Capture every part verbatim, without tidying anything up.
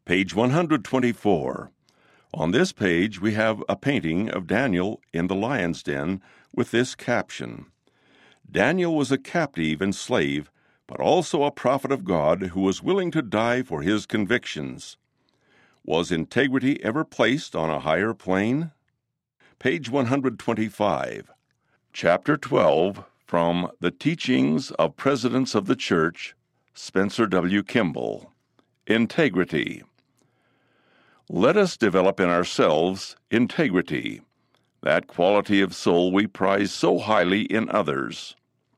Page one hundred twenty-four. On this page we have a painting of Daniel in the lion's den with this caption: Daniel was a captive and slave, but also a prophet of God who was willing to die for his convictions. Was integrity ever placed on a higher plane? Page one hundred twenty-five. Chapter twelve, from The Teachings of Presidents of the Church, Spencer W. Kimball. Integrity. Let us develop in ourselves integrity, that quality of soul we prize so highly in others.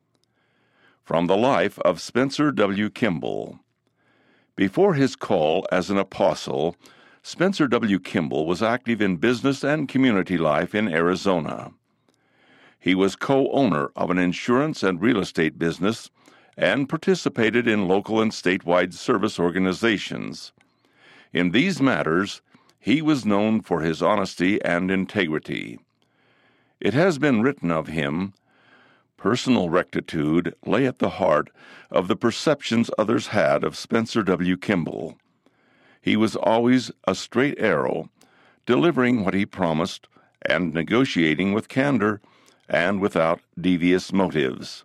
From the life of Spencer W. Kimball. Before his call as an apostle, Spencer W. Kimball was active in business and community life in Arizona. He was co-owner of an insurance and real estate business and participated in local and statewide service organizations. In these matters, he was known for his honesty and integrity. It has been written of him, personal rectitude lay at the heart of the perceptions others had of Spencer W. Kimball. He was always a straight arrow, delivering what he promised and negotiating with candor and without devious motives.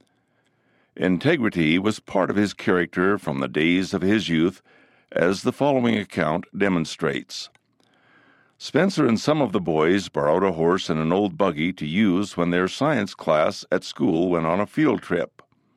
Integrity was part of his character from the days of his youth, as the following account demonstrates. Spencer and some of the boys borrowed a horse and an old buggy to use when their science class at school went on a field trip.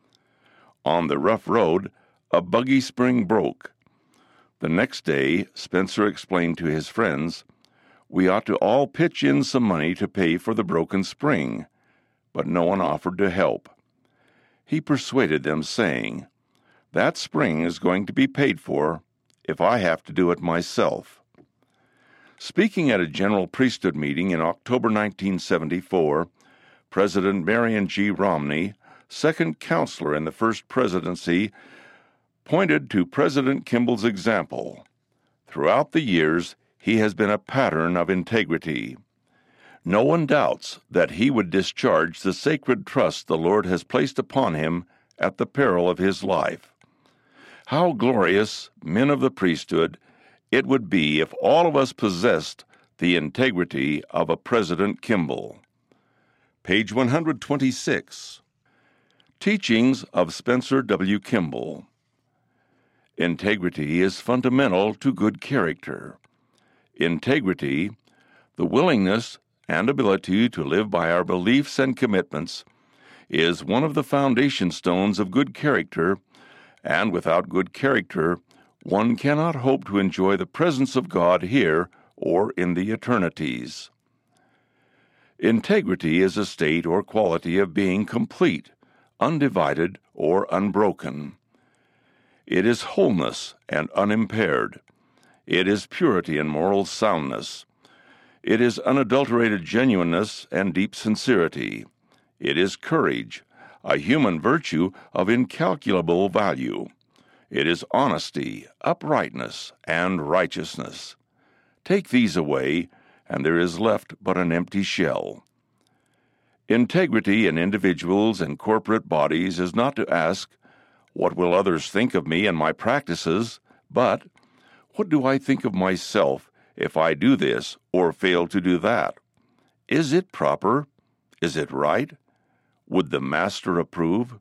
On the rough road, a buggy spring broke. The next day, Spencer explained to his friends, "We ought to all pitch in some money to pay for the broken spring," but no one offered to help. He persuaded them, saying, "That spring is going to be paid for if I have to do it myself." Speaking at a general priesthood meeting in October nineteen seventy-four, President Marion G. Romney, second counselor in the first presidency, pointed to President Kimball's example. Throughout the years, he has been a pattern of integrity. No one doubts that he would discharge the sacred trust the Lord has placed upon him at the peril of his life. How glorious, men of the priesthood, it would be if all of us possessed the integrity of a President Kimball. Page one hundred twenty-six. Teachings of Spencer W. Kimball. Integrity is fundamental to good character. Integrity, the willingness and ability to live by our beliefs and commitments, is one of the foundation stones of good character, and without good character, one cannot hope to enjoy the presence of God here or in the eternities. Integrity is a state or quality of being complete, undivided, or unbroken. It is wholeness and unimpaired. It is purity and moral soundness. It is unadulterated genuineness and deep sincerity. It is courage, a human virtue of incalculable value. It is honesty, uprightness, and righteousness. Take these away, and there is left but an empty shell. Integrity in individuals and corporate bodies is not to ask, "What will others think of me and my practices?" but, "What do I think of myself if I do this or fail to do that? Is it proper? Is it right? Would the Master approve?"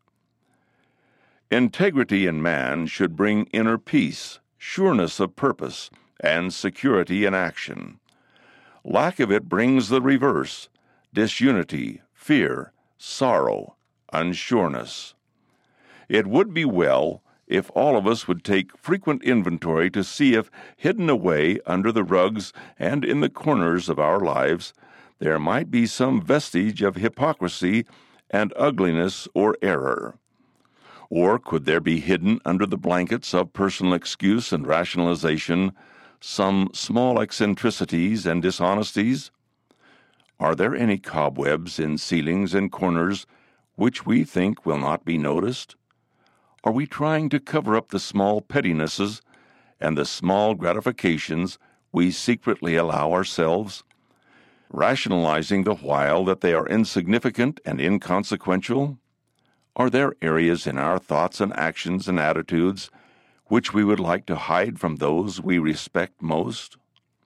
Integrity in man should bring inner peace, sureness of purpose, and security in action. Lack of it brings the reverse: disunity, fear, sorrow, unsureness. It would be well if all of us would take frequent inventory to see if, hidden away under the rugs and in the corners of our lives, there might be some vestige of hypocrisy and ugliness or error. Or could there be hidden under the blankets of personal excuse and rationalization some small eccentricities and dishonesties? Are there any cobwebs in ceilings and corners which we think will not be noticed? Are we trying to cover up the small pettinesses and the small gratifications we secretly allow ourselves, rationalizing the while that they are insignificant and inconsequential? Are there areas in our thoughts and actions and attitudes which we would like to hide from those we respect most?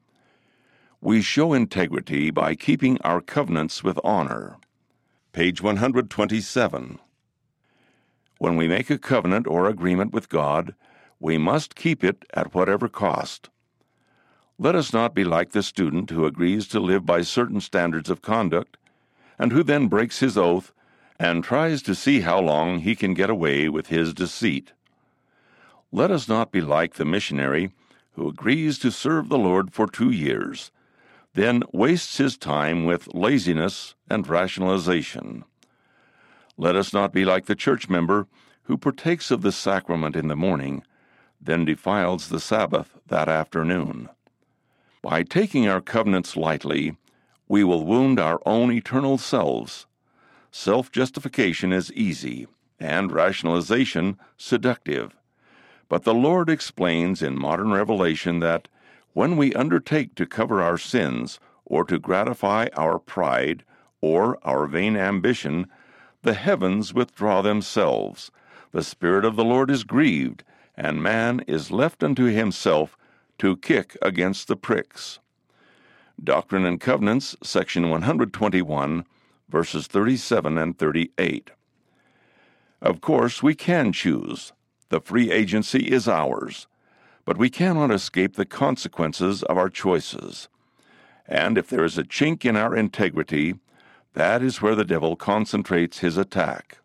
We show integrity by keeping our covenants with honor. Page one hundred twenty-seven. When we make a covenant or agreement with God, we must keep it at whatever cost. Let us not be like the student who agrees to live by certain standards of conduct, and who then breaks his oath and tries to see how long he can get away with his deceit. Let us not be like the missionary who agrees to serve the Lord for two years, then wastes his time with laziness and rationalization. Let us not be like the church member who partakes of the sacrament in the morning, then defiles the Sabbath that afternoon. By taking our covenants lightly, we will wound our own eternal selves. Self-justification is easy, and rationalization seductive. But the Lord explains in modern revelation that when we undertake to cover our sins, or to gratify our pride, or our vain ambition, the heavens withdraw themselves, the Spirit of the Lord is grieved, and man is left unto himself to kick against the pricks. Doctrine and Covenants, section one hundred twenty-one, verses thirty-seven and thirty-eight. Of course, we can choose. The free agency is ours, but we cannot escape the consequences of our choices. And if there is a chink in our integrity, that is where the devil concentrates his attack.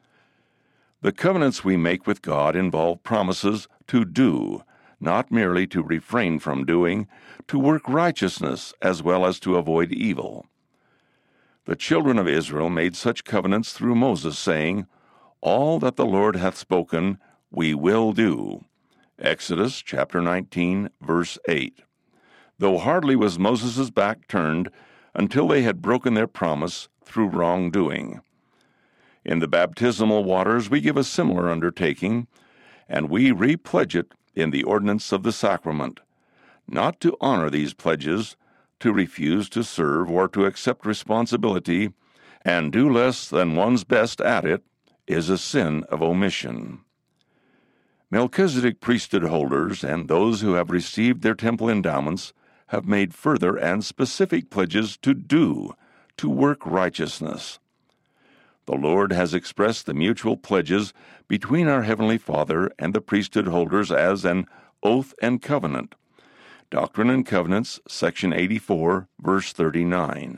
The covenants we make with God involve promises to do, not merely to refrain from doing, to work righteousness as well as to avoid evil. The children of Israel made such covenants through Moses, saying, "All that the Lord hath spoken, we will do." Exodus chapter nineteen, verse eight. Though hardly was Moses' back turned until they had broken their promise through wrongdoing. In the baptismal waters we give a similar undertaking, and we repledge it in the ordinance of the sacrament, not to honor these pledges, to refuse to serve or to accept responsibility, and do less than one's best at it, is a sin of omission. Melchizedek priesthood holders and those who have received their temple endowments have made further and specific pledges to do, to work righteousness. The Lord has expressed the mutual pledges between our Heavenly Father and the priesthood holders as an oath and covenant. Doctrine and Covenants, section eighty-four, verse thirty-nine.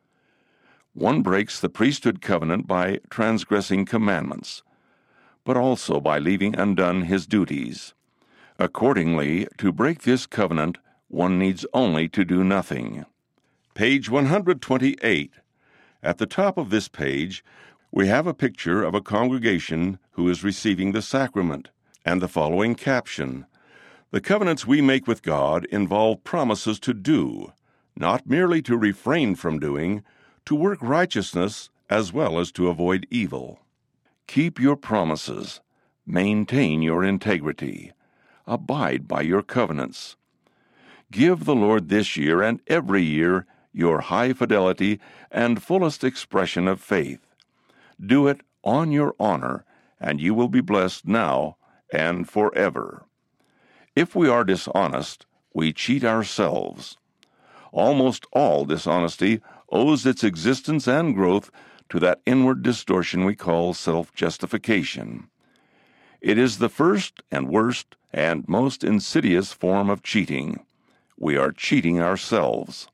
One breaks the priesthood covenant by transgressing commandments, but also by leaving undone his duties. Accordingly, to break this covenant, one needs only to do nothing. Page one hundred twenty-eight. At the top of this page, we have a picture of a congregation who is receiving the sacrament, and the following caption: "The covenants we make with God involve promises to do, not merely to refrain from doing, to work righteousness as well as to avoid evil." Keep your promises. Maintain your integrity. Abide by your covenants. Give the Lord this year and every year your high fidelity and fullest expression of faith. Do it on your honor, and you will be blessed now and forever. If we are dishonest, we cheat ourselves. Almost all dishonesty owes its existence and growth to that inward distortion we call self-justification. It is the first and worst and most insidious form of cheating. We are cheating ourselves.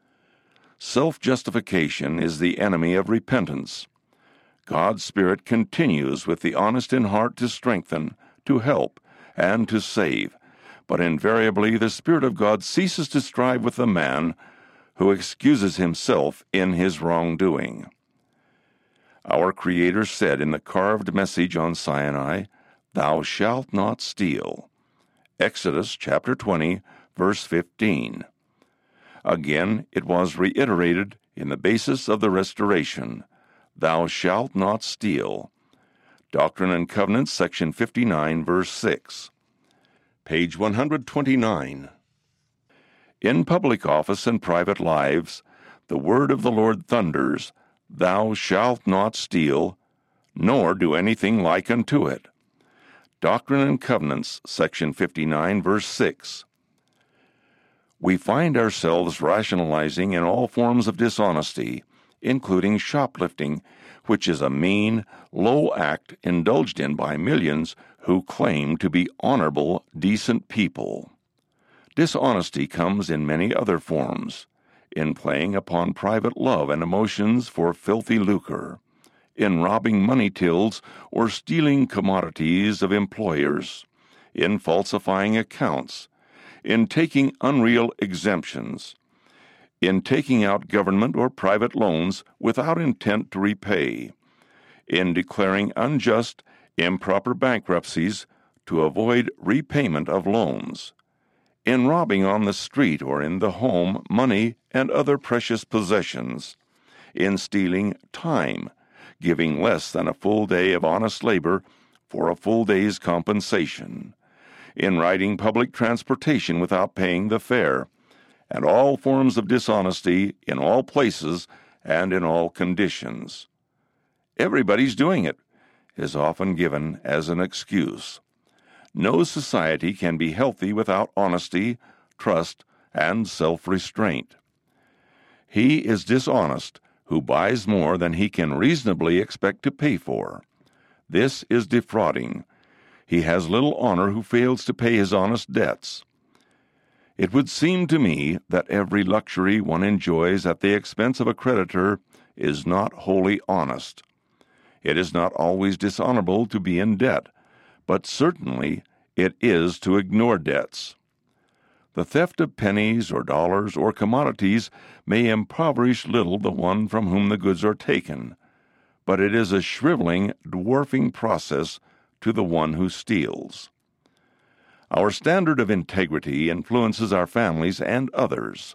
Self-justification is the enemy of repentance. God's Spirit continues with the honest in heart to strengthen, to help, and to save, but invariably the Spirit of God ceases to strive with the man who excuses himself in his wrongdoing. Our Creator said in the carved message on Sinai, "Thou shalt not steal." Exodus chapter twenty, verse fifteen. Again, it was reiterated in the basis of the restoration, "Thou shalt not steal." Doctrine and Covenants, section fifty-nine, verse six. Page one hundred twenty-nine. In public office and private lives, the word of the Lord thunders, "Thou shalt not steal, nor do anything like unto it." Doctrine and Covenants, section fifty-nine, verse six. We find ourselves rationalizing in all forms of dishonesty, including shoplifting, which is a mean, low act indulged in by millions who claim to be honorable, decent people. Dishonesty comes in many other forms, in playing upon private love and emotions for filthy lucre, in robbing money tills or stealing commodities of employers, in falsifying accounts, in taking unreal exemptions, in taking out government or private loans without intent to repay, in declaring unjust, improper bankruptcies to avoid repayment of loans, in robbing on the street or in the home money and other precious possessions, in stealing time, giving less than a full day of honest labor for a full day's compensation, in riding public transportation without paying the fare, and all forms of dishonesty in all places and in all conditions. Everybody's doing it is often given as an excuse. No society can be healthy without honesty, trust, and self-restraint. He is dishonest who buys more than he can reasonably expect to pay for. This is defrauding. He has little honor who fails to pay his honest debts. It would seem to me that every luxury one enjoys at the expense of a creditor is not wholly honest. It is not always dishonorable to be in debt, but certainly it is to ignore debts. The theft of pennies or dollars or commodities may impoverish little the one from whom the goods are taken, but it is a shriveling, dwarfing process to the one who steals. Our standard of integrity influences our families and others.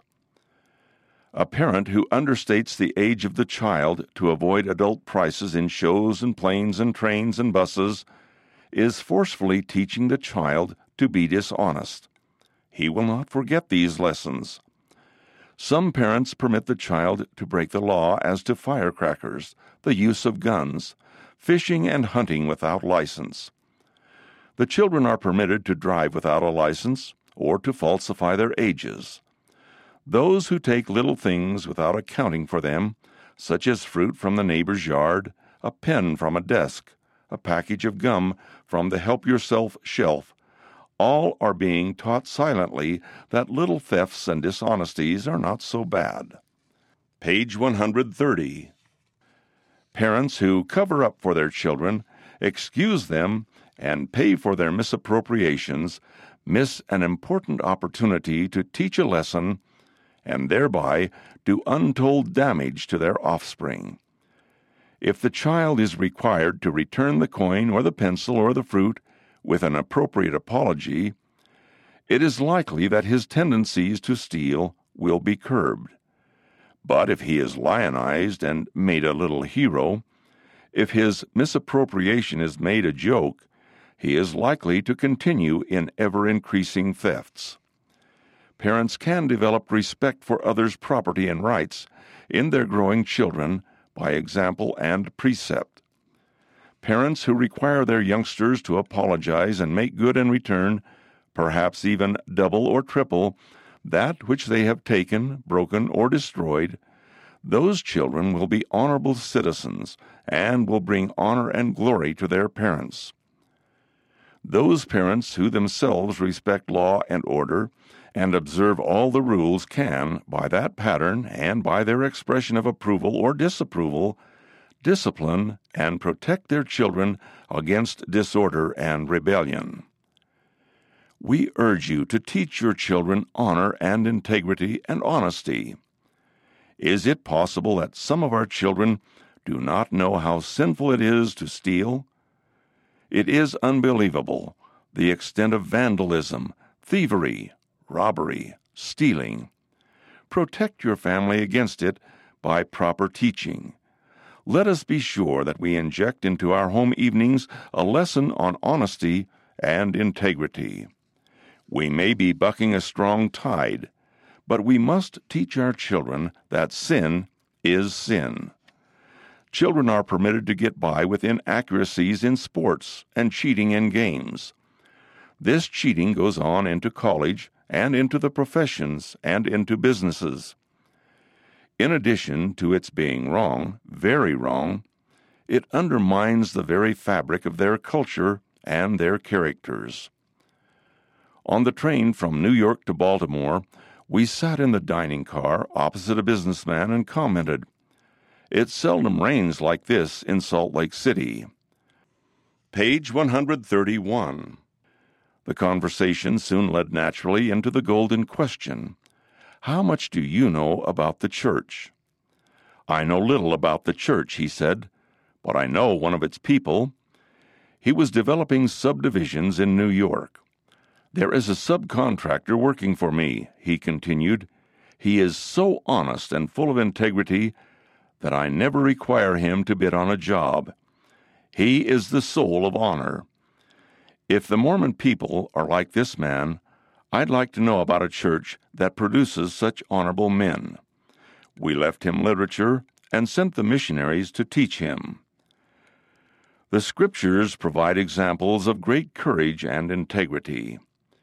A parent who understates the age of the child to avoid adult prices in shows and planes and trains and buses is forcefully teaching the child to be dishonest. He will not forget these lessons. Some parents permit the child to break the law as to firecrackers, the use of guns, fishing and hunting without license. The children are permitted to drive without a license or to falsify their ages. Those who take little things without accounting for them, such as fruit from the neighbor's yard, a pen from a desk, a package of gum from the help-yourself shelf, all are being taught silently that little thefts and dishonesties are not so bad. Page one hundred thirty. Parents who cover up for their children, excuse them, and pay for their misappropriations miss an important opportunity to teach a lesson and thereby do untold damage to their offspring. If the child is required to return the coin or the pencil or the fruit with an appropriate apology, it is likely that his tendencies to steal will be curbed. But if he is lionized and made a little hero, if his misappropriation is made a joke, he is likely to continue in ever-increasing thefts. Parents can develop respect for others' property and rights in their growing children by example and precept. Parents who require their youngsters to apologize and make good in return, perhaps even double or triple, that which they have taken, broken, or destroyed, those children will be honorable citizens and will bring honor and glory to their parents. Those parents who themselves respect law and order and observe all the rules can, by that pattern and by their expression of approval or disapproval, discipline and protect their children against disorder and rebellion. We urge you to teach your children honor and integrity and honesty. Is it possible that some of our children do not know how sinful it is to steal? It is unbelievable, the extent of vandalism, thievery, robbery, stealing. Protect your family against it by proper teaching. Let us be sure that we inject into our home evenings a lesson on honesty and integrity. We may be bucking a strong tide, but we must teach our children that sin is sin. children are permitted to get by with inaccuracies in sports and cheating in games. This cheating goes on into college and into the professions and into businesses. In addition to its being wrong, very wrong, it undermines the very fabric of their culture and their characters. On the train from New York to Baltimore, we sat in the dining car opposite a businessman and commented, "It seldom rains like this in Salt Lake City." Page one hundred thirty-one. The conversation soon led naturally into the golden question, "How much do you know about the church?" "I know little about the church," he said, "but I know one of its people." He was developing subdivisions in New York. "There is a subcontractor working for me," he continued. "He is so honest and full of integrity that I never require him to bid on a job. He is the soul of honor. If the Mormon people are like this man, I'd like to know about a church that produces such honorable men." We left him literature and sent the missionaries to teach him. The Scriptures provide examples of great courage and integrity.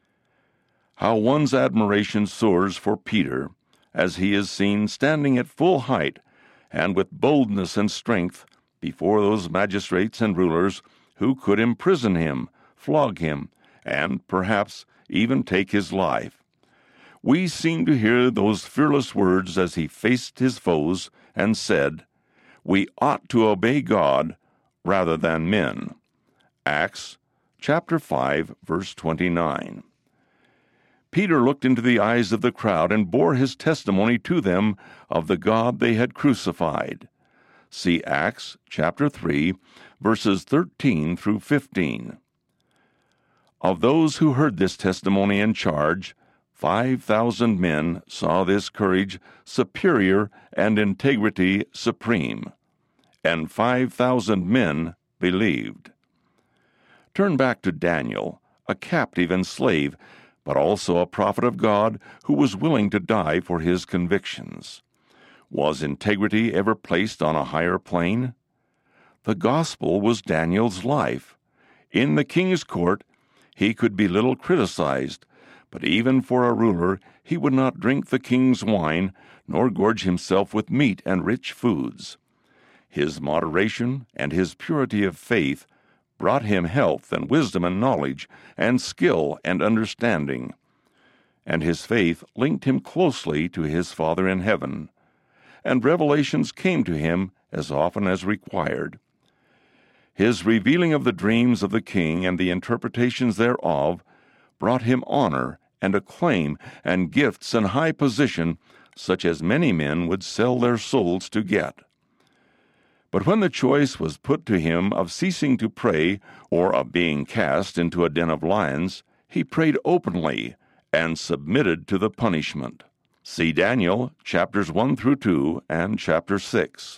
How one's admiration soars for Peter as he is seen standing at full height and with boldness and strength before those magistrates and rulers who could imprison him, flog him, and perhaps even take his life. We seem to hear those fearless words as he faced his foes and said, "We ought to obey God rather than men." Acts chapter five, verse twenty-nine. Peter looked into the eyes of the crowd and bore his testimony to them of the God they had crucified. See Acts chapter three, verses thirteen through fifteen. Of those who heard this testimony and charge, five thousand men saw this courage superior and integrity supreme, and five thousand men believed. Turn back to Daniel, a captive and slave, but also a prophet of God who was willing to die for his convictions. Was integrity ever placed on a higher plane? The gospel was Daniel's life. In the king's court, he could be little criticized, but even for a ruler, he would not drink the king's wine, nor gorge himself with meat and rich foods. His moderation and his purity of faith brought him health and wisdom and knowledge and skill and understanding. And his faith linked him closely to his Father in heaven, and revelations came to him as often as required. His revealing of the dreams of the king and the interpretations thereof brought him honor and acclaim and gifts and high position, such as many men would sell their souls to get. But when the choice was put to him of ceasing to pray or of being cast into a den of lions, he prayed openly and submitted to the punishment. See Daniel chapters one through two and chapter six.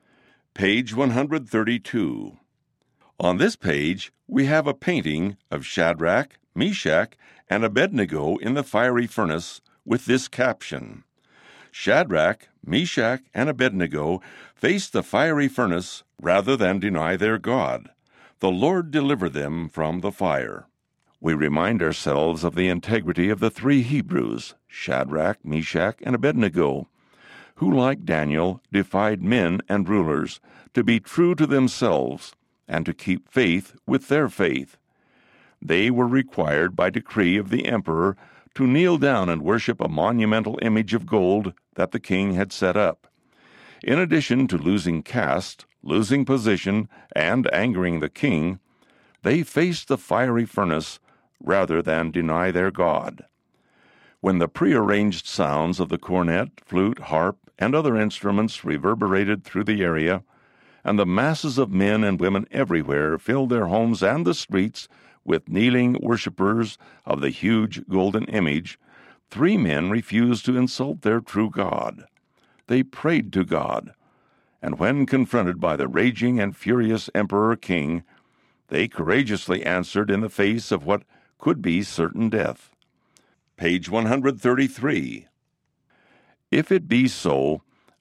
Page one hundred thirty-two. On this page, we have a painting of Shadrach, Meshach, and Abednego in the fiery furnace with this caption, "Shadrach, Meshach, and Abednego faced the fiery furnace rather than deny their God. The Lord delivered them from the fire." We remind ourselves of the integrity of the three Hebrews, Shadrach, Meshach, and Abednego, who, like Daniel, defied men and rulers to be true to themselves and to keep faith with their faith. They were required by decree of the emperor to kneel down and worship a monumental image of gold that the king had set up. In addition to losing caste, losing position, and angering the king, they faced the fiery furnace rather than deny their God. When the prearranged sounds of the cornet, flute, harp, and other instruments reverberated through the area, and the masses of men and women everywhere filled their homes and the streets with kneeling worshippers of the huge golden image, three men refused to insult their true God. They prayed to God, and when confronted by the raging and furious emperor-king, they courageously answered in the face of what could be certain death. Page one hundred thirty-three. If it be so,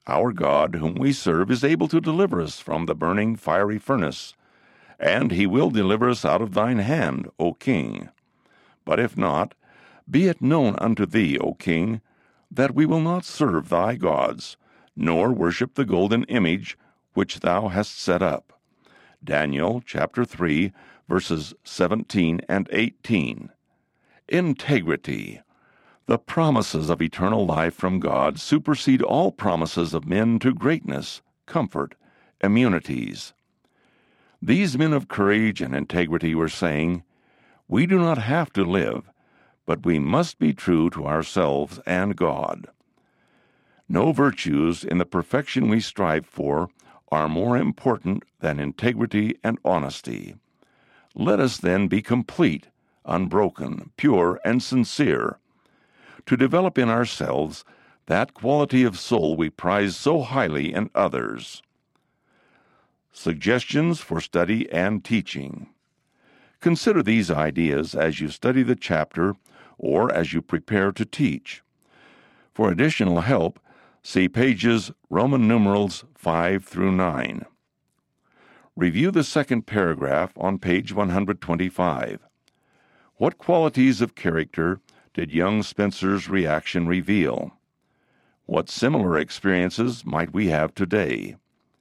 our God, whom we serve, is able to deliver us from the burning fiery furnace, and he will deliver us out of thine hand, O king. But if not, be it known unto thee, O king, that we will not serve thy gods, nor worship the golden image which thou hast set up. Daniel chapter three, verses seventeen and eighteen. Integrity. The promises of eternal life from God supersede all promises of men to greatness, comfort, immunities. These men of courage and integrity were saying, "We do not have to live, but we must be true to ourselves and God." No virtues in the perfection we strive for are more important than integrity and honesty. Let us then be complete, unbroken, pure, and sincere, to develop in ourselves that quality of soul we prize so highly in others. Suggestions for study and teaching. Consider these ideas as you study the chapter or as you prepare to teach. For additional help, see pages Roman numerals five through nine. Review the second paragraph on page one hundred twenty-five. What qualities of character did young Spencer's reaction reveal? What similar experiences might we have today?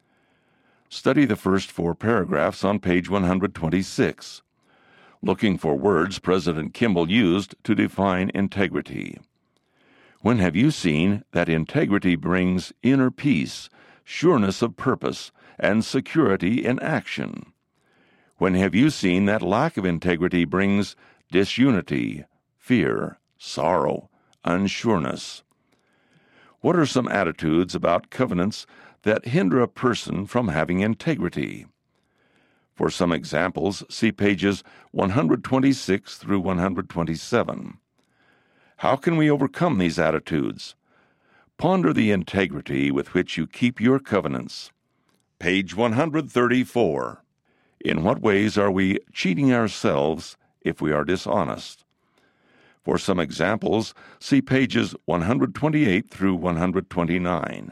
Study the first four paragraphs on page one hundred twenty-six, looking for words President Kimball used to define integrity. When have you seen that integrity brings inner peace, sureness of purpose, and security in action? When have you seen that lack of integrity brings disunity, fear, sorrow, unsureness? What are some attitudes about covenants that hinder a person from having integrity? For some examples, see pages one hundred twenty-six through one hundred twenty-seven. How can we overcome these attitudes? Ponder the integrity with which you keep your covenants. Page one hundred thirty-four. In what ways are we cheating ourselves if we are dishonest? For some examples, see pages one hundred twenty-eight through one hundred twenty-nine.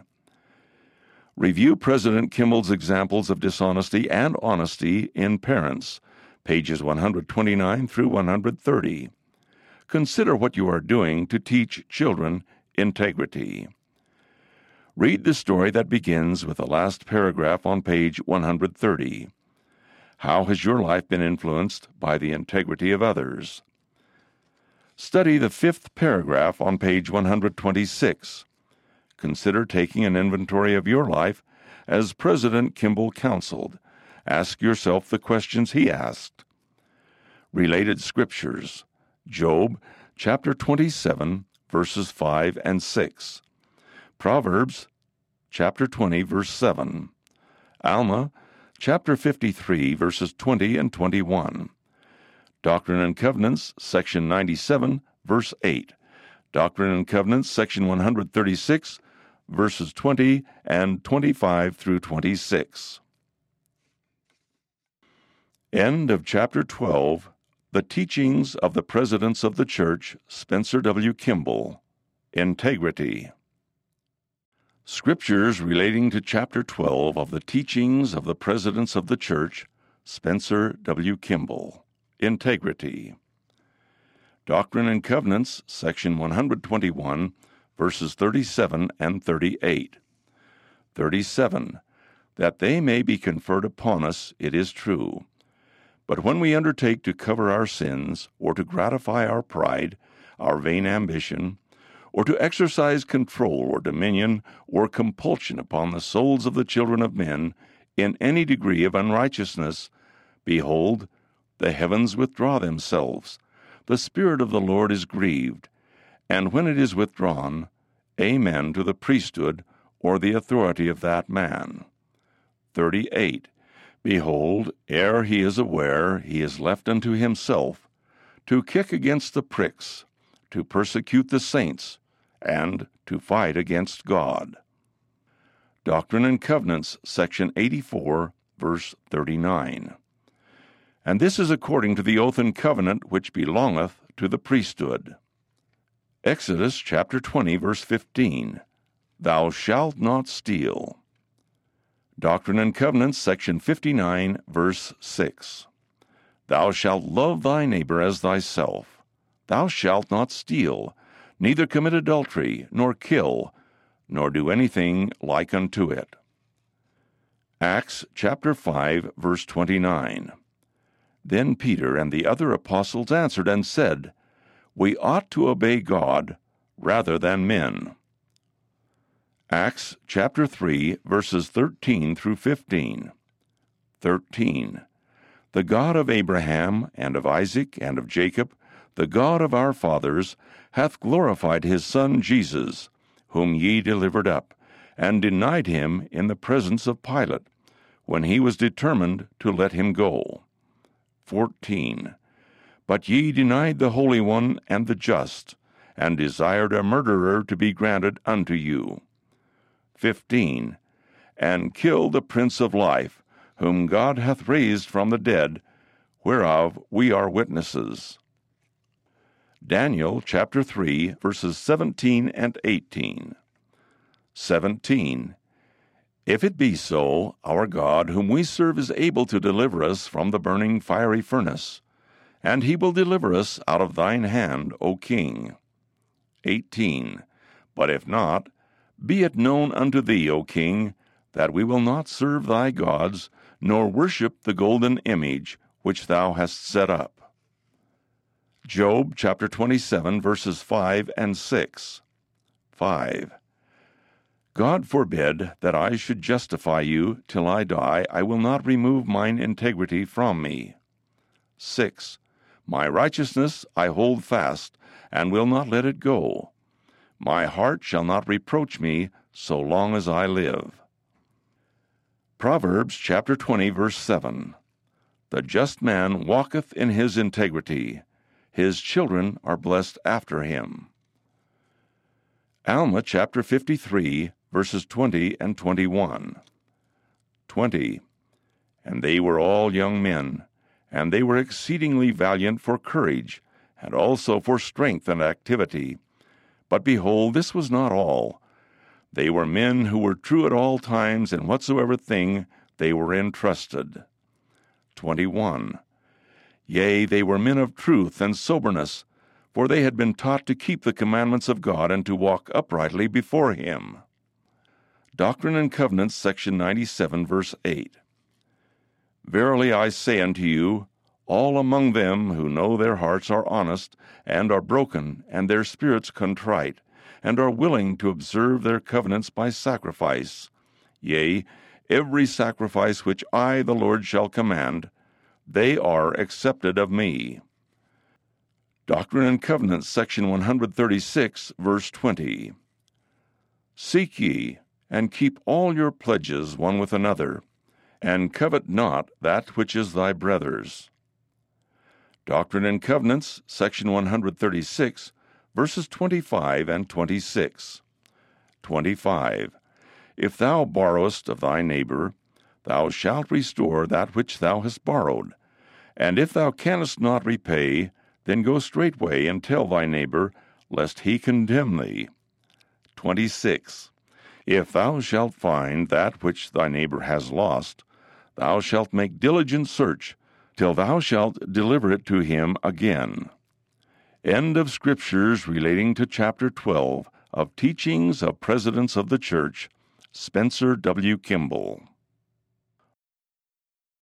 Review President Kimball's examples of dishonesty and honesty in parents, pages one hundred twenty-nine through one hundred thirty. Consider what you are doing to teach children integrity. Read the story that begins with the last paragraph on page one hundred thirty. How has your life been influenced by the integrity of others? Study the fifth paragraph on page one hundred twenty-six. Consider taking an inventory of your life as President Kimball counseled. Ask yourself the questions he asked. Related scriptures. Job, chapter twenty-seven, verses five and six. Proverbs, chapter twenty, verse seven. Alma, chapter fifty-three, verses twenty and twenty-one. Doctrine and Covenants, section ninety-seven, verse eight. Doctrine and Covenants, section one hundred thirty-six, verses twenty and twenty-five through twenty-six. End of chapter twelve. The Teachings of the Presidents of the Church, Spencer W. Kimball. Integrity. Scriptures relating to chapter twelve of the Teachings of the Presidents of the Church, Spencer W. Kimball. Integrity. Doctrine and Covenants, section one hundred twenty-one, verses thirty-seven and thirty-eight. thirty-seven. That they may be conferred upon us, it is true. But when we undertake to cover our sins, or to gratify our pride, our vain ambition, or to exercise control or dominion or compulsion upon the souls of the children of men in any degree of unrighteousness, behold, the heavens withdraw themselves, the Spirit of the Lord is grieved, and when it is withdrawn, amen to the priesthood or the authority of that man. thirty-eight. Behold, ere he is aware, he is left unto himself, to kick against the pricks, to persecute the saints, and to fight against God. Doctrine and Covenants, section eighty-four, verse thirty-nine. And this is according to the oath and covenant which belongeth to the priesthood. Exodus chapter twenty, verse fifteen. Thou shalt not steal. Doctrine and Covenants, section fifty-nine, verse six. Thou shalt love thy neighbor as thyself. Thou shalt not steal, neither commit adultery, nor kill, nor do anything like unto it. Acts chapter five, verse twenty-nine. Then Peter and the other apostles answered and said, We ought to obey God rather than men. Acts chapter three, verses thirteen through fifteen. thirteen. The God of Abraham, and of Isaac, and of Jacob, the God of our fathers, hath glorified his Son Jesus, whom ye delivered up, and denied him in the presence of Pilate, when he was determined to let him go. fourteen. But ye denied the Holy One and the just, and desired a murderer to be granted unto you. fifteen. And killed the Prince of Life, whom God hath raised from the dead, whereof we are witnesses. Daniel chapter three, verses seventeen and eighteen. seventeen. If it be so, our God, whom we serve, is able to deliver us from the burning fiery furnace, and he will deliver us out of thine hand, O king. eighteen. But if not, be it known unto thee, O king, that we will not serve thy gods, nor worship the golden image which thou hast set up. Job chapter twenty-seven, verses five and six. five. God forbid that I should justify you till I die. I will not remove mine integrity from me. six. My righteousness I hold fast, and will not let it go. My heart shall not reproach me so long as I live. Proverbs chapter twenty, verse seven. The just man walketh in his integrity. His children are blessed after him. Alma chapter fifty-three, verses twenty and twenty-one. twenty. And they were all young men, and they were exceedingly valiant for courage, and also for strength and activity. But behold, this was not all. They were men who were true at all times in whatsoever thing they were entrusted. twenty-one. Yea, they were men of truth and soberness, for they had been taught to keep the commandments of God and to walk uprightly before him. Doctrine and Covenants, section ninety-seven, verse eight. Verily I say unto you, all among them who know their hearts are honest, and are broken, and their spirits contrite, and are willing to observe their covenants by sacrifice, yea, every sacrifice which I, the Lord, shall command, they are accepted of me. Doctrine and Covenants, section one thirty-six, verse twenty. Seek ye, and keep all your pledges one with another, and covet not that which is thy brother's. Doctrine and Covenants, section one thirty-six, verses twenty-five and twenty-six. twenty-five. If thou borrowest of thy neighbor, thou shalt restore that which thou hast borrowed. And if thou canst not repay, then go straightway and tell thy neighbor, lest he condemn thee. twenty-six. If thou shalt find that which thy neighbor has lost, thou shalt make diligent search, till thou shalt deliver it to him again. End of Scriptures relating to Chapter twelve of Teachings of Presidents of the Church, Spencer W. Kimball.